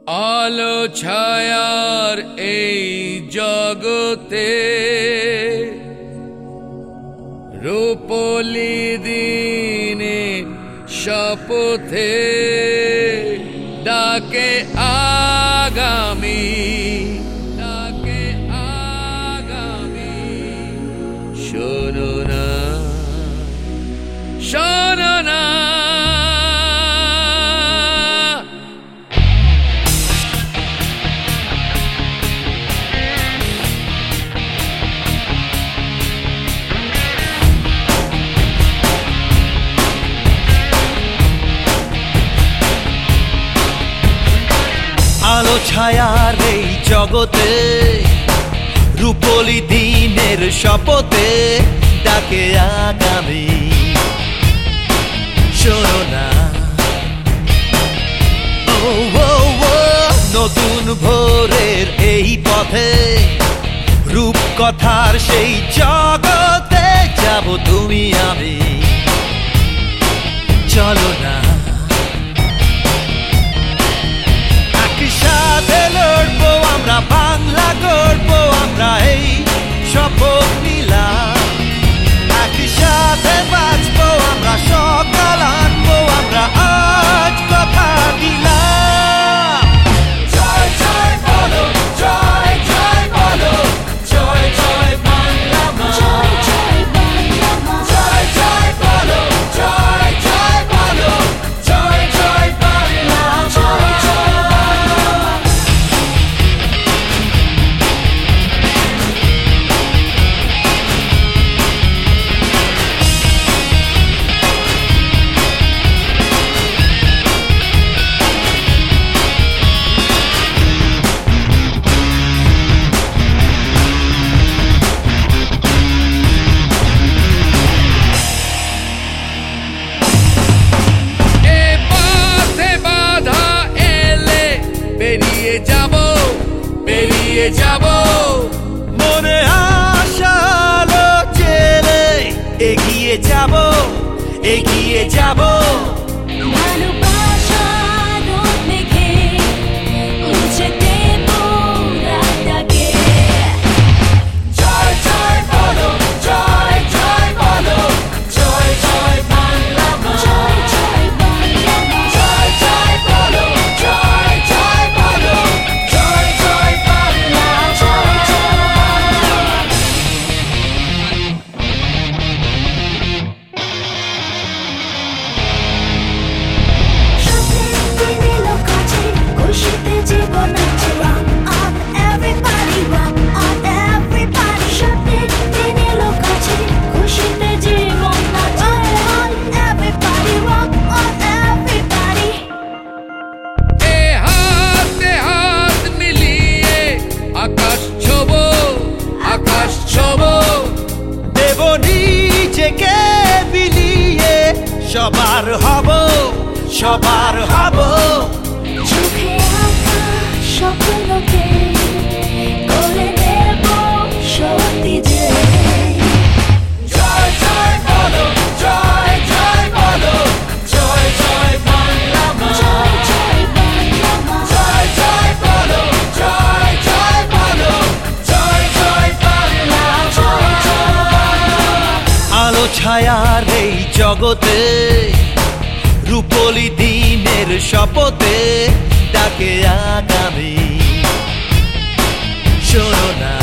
আলো ছায়ার এই জগতে রূপলি দিনে শপথে ডাকে আগামী শোনো না শোনো না আলো ছায়ার এই জগতে রূপলি দিনের শপথে ডাকে আগামী শোনো না নতুন ভোরের এই পথে রূপকথার সেই জগতে যাব তুমি আমি চলো না একসাথে লড়বো আমরা বাংলা গড়বো আমরা এই শপথ নিলাম একসাথে বাঁচবো আমরা সকাল আনবো আমরা আজ কথা দিলাম জয় জয় বলো জয় জয় বলো জয় জয় বাংলা মা জয় জয় বাংলা মা জয় জয় বলো জয় জয় বলো জয় জয় বাংলা জয় জয় বেরিয়ে যাব মনে আশালো চেলে এগিয়ে যাব এগিয়ে যাব সবার হব সবার হব চোখে আঁকা স্বপ্নকে করে নেব সত্যি যে জয় জয় বলো জয় জয় বলো জয় জয় বাংলা মা জয় জয় বাংলা মা জয় জয় বলো জয় জয় বলো জয় জয় বাংলা জয় জয় আলো ছায়ার এই জগতে রূপলি দিনের শপথে ডাকে আগামী শোনো না